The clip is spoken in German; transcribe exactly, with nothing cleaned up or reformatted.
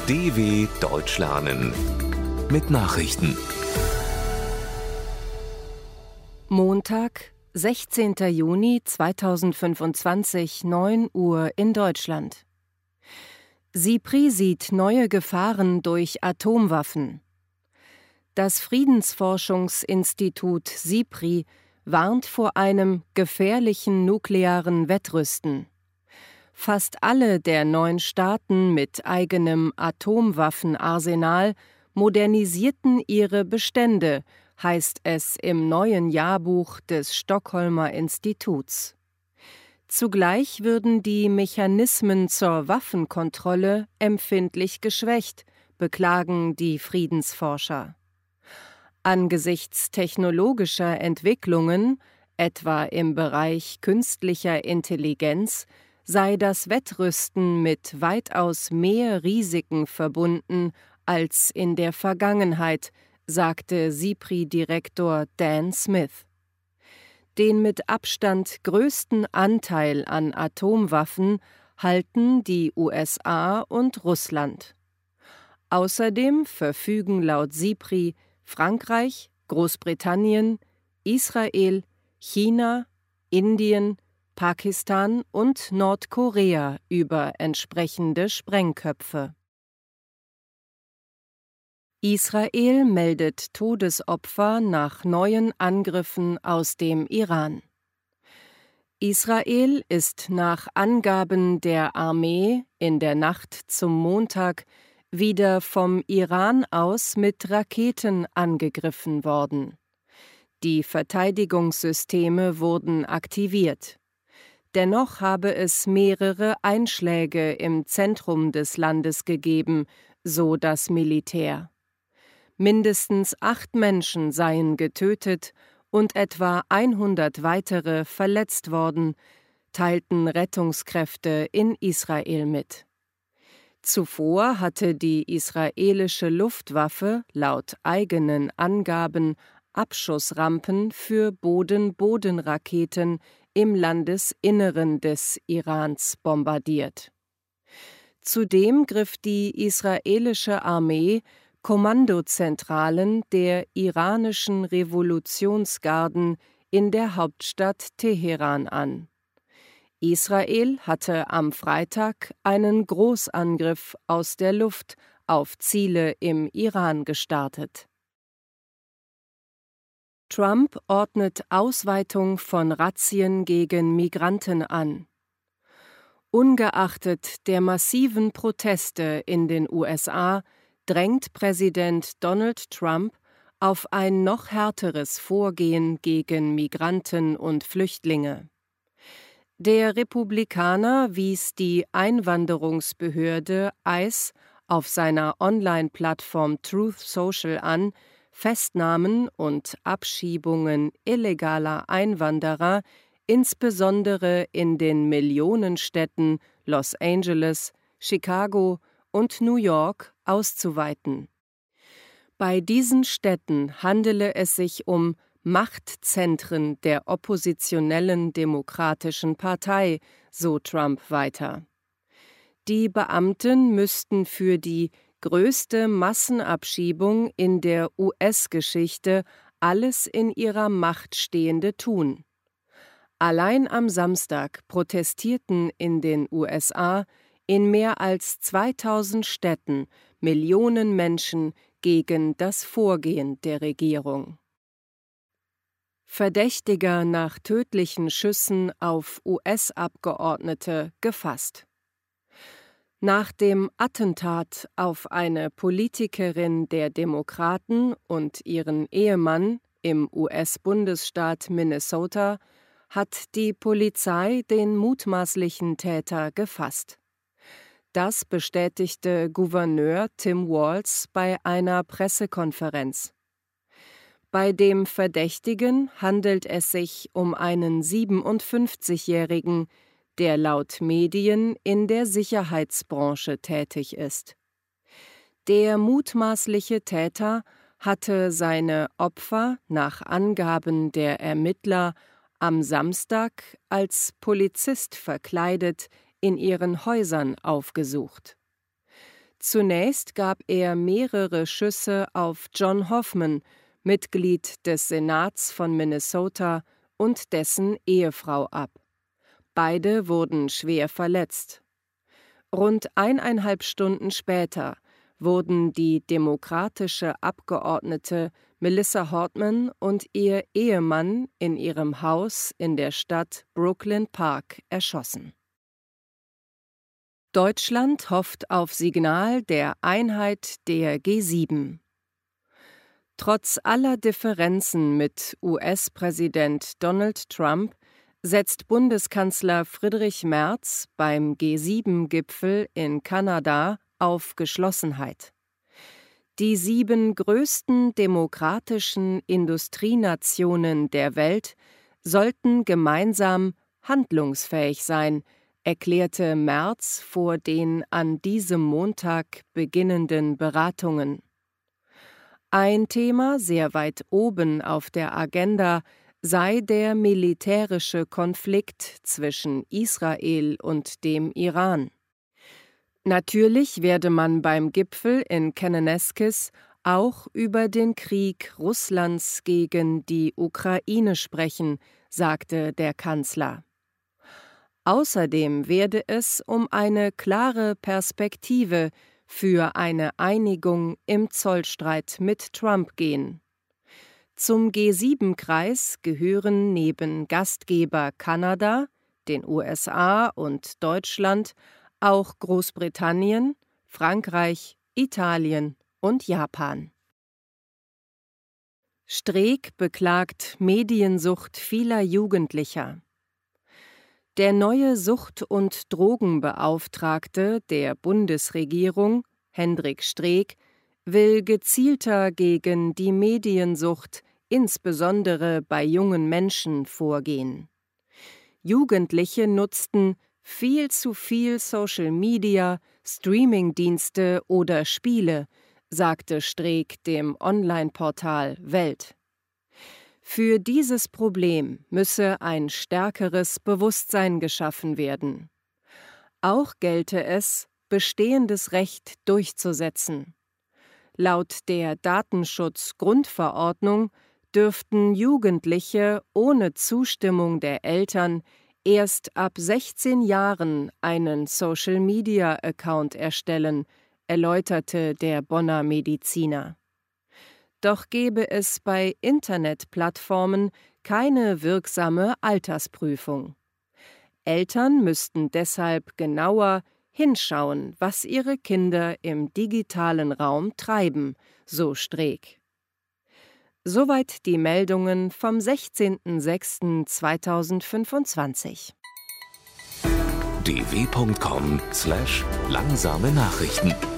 D W Deutsch lernen mit Nachrichten. Montag, sechzehnter Juni zweitausendfünfundzwanzig, neun Uhr in Deutschland. SIPRI sieht neue Gefahren durch Atomwaffen. Das Friedensforschungsinstitut SIPRI warnt vor einem gefährlichen nuklearen Wettrüsten. Fast alle der neun Staaten mit eigenem Atomwaffenarsenal modernisierten ihre Bestände, heißt es im neuen Jahrbuch des Stockholmer Instituts. Zugleich würden die Mechanismen zur Waffenkontrolle empfindlich geschwächt, beklagen die Friedensforscher. Angesichts technologischer Entwicklungen, etwa im Bereich künstlicher Intelligenz, sei das Wettrüsten mit weitaus mehr Risiken verbunden als in der Vergangenheit, sagte SIPRI-Direktor Dan Smith. Den mit Abstand größten Anteil an Atomwaffen halten die U S A und Russland. Außerdem verfügen laut SIPRI Frankreich, Großbritannien, Israel, China, Indien, Pakistan und Nordkorea über entsprechende Sprengköpfe. Israel meldet Todesopfer nach neuen Angriffen aus dem Iran. Israel ist nach Angaben der Armee in der Nacht zum Montag wieder vom Iran aus mit Raketen angegriffen worden. Die Verteidigungssysteme wurden aktiviert. Dennoch habe es mehrere Einschläge im Zentrum des Landes gegeben, so das Militär. Mindestens acht Menschen seien getötet und etwa hundert weitere verletzt worden, teilten Rettungskräfte in Israel mit. Zuvor hatte die israelische Luftwaffe laut eigenen Angaben Abschussrampen für Boden-Boden-Raketen im Landesinneren des Irans bombardiert. Zudem griff die israelische Armee Kommandozentralen der iranischen Revolutionsgarden in der Hauptstadt Teheran an. Israel hatte am Freitag einen Großangriff aus der Luft auf Ziele im Iran gestartet. Trump ordnet Ausweitung von Razzien gegen Migranten an. Ungeachtet der massiven Proteste in den U S A drängt Präsident Donald Trump auf ein noch härteres Vorgehen gegen Migranten und Flüchtlinge. Der Republikaner wies die Einwanderungsbehörde ICE auf seiner Online-Plattform Truth Social an, Festnahmen und Abschiebungen illegaler Einwanderer, insbesondere in den Millionenstädten Los Angeles, Chicago und New York, auszuweiten. Bei diesen Städten handele es sich um Machtzentren der oppositionellen Demokratischen Partei, so Trump weiter. Die Beamten müssten für die größte Massenabschiebung in der U S-Geschichte alles in ihrer Macht Stehende tun. Allein am Samstag protestierten in den U S A in mehr als zweitausend Städten Millionen Menschen gegen das Vorgehen der Regierung. Verdächtiger nach tödlichen Schüssen auf U S-Abgeordnete gefasst. Nach dem Attentat auf eine Politikerin der Demokraten und ihren Ehemann im U S-Bundesstaat Minnesota hat die Polizei den mutmaßlichen Täter gefasst. Das bestätigte Gouverneur Tim Walz bei einer Pressekonferenz. Bei dem Verdächtigen handelt es sich um einen siebenundfünfzigjährigen, der laut Medien in der Sicherheitsbranche tätig ist. Der mutmaßliche Täter hatte seine Opfer nach Angaben der Ermittler am Samstag als Polizist verkleidet in ihren Häusern aufgesucht. Zunächst gab er mehrere Schüsse auf John Hoffman, Mitglied des Senats von Minnesota, und dessen Ehefrau ab. Beide wurden schwer verletzt. Rund eineinhalb Stunden später wurden die demokratische Abgeordnete Melissa Hortman und ihr Ehemann in ihrem Haus in der Stadt Brooklyn Park erschossen. Deutschland hofft auf Signal der Einheit der G sieben. Trotz aller Differenzen mit U S-Präsident Donald Trump setzt Bundeskanzler Friedrich Merz beim G sieben Gipfel in Kanada auf Geschlossenheit. Die sieben größten demokratischen Industrienationen der Welt sollten gemeinsam handlungsfähig sein, erklärte Merz vor den an diesem Montag beginnenden Beratungen. Ein Thema sehr weit oben auf der Agenda sei der militärische Konflikt zwischen Israel und dem Iran. Natürlich werde man beim Gipfel in Kananaskis auch über den Krieg Russlands gegen die Ukraine sprechen, sagte der Kanzler. Außerdem werde es um eine klare Perspektive für eine Einigung im Zollstreit mit Trump gehen. Zum G sieben Kreis gehören neben Gastgeber Kanada, den U S A und Deutschland auch Großbritannien, Frankreich, Italien und Japan. Streeck beklagt Mediensucht vieler Jugendlicher. Der neue Sucht- und Drogenbeauftragte der Bundesregierung, Hendrik Streeck, will gezielter gegen die Mediensucht, insbesondere bei jungen Menschen, vorgehen. Jugendliche nutzten viel zu viel Social Media, Streamingdienste oder Spiele, sagte Streeck dem Online-Portal Welt. Für dieses Problem müsse ein stärkeres Bewusstsein geschaffen werden. Auch gelte es, bestehendes Recht durchzusetzen. Laut der Datenschutzgrundverordnung dürften Jugendliche ohne Zustimmung der Eltern erst ab sechzehn Jahren einen Social-Media-Account erstellen, erläuterte der Bonner Mediziner. Doch gebe es bei Internetplattformen keine wirksame Altersprüfung. Eltern müssten deshalb genauer hinschauen, was ihre Kinder im digitalen Raum treiben, so Streeck. Soweit die Meldungen vom sechzehnten sechsten zweitausendfünfundzwanzig. d w punkt com slash langsame Nachrichten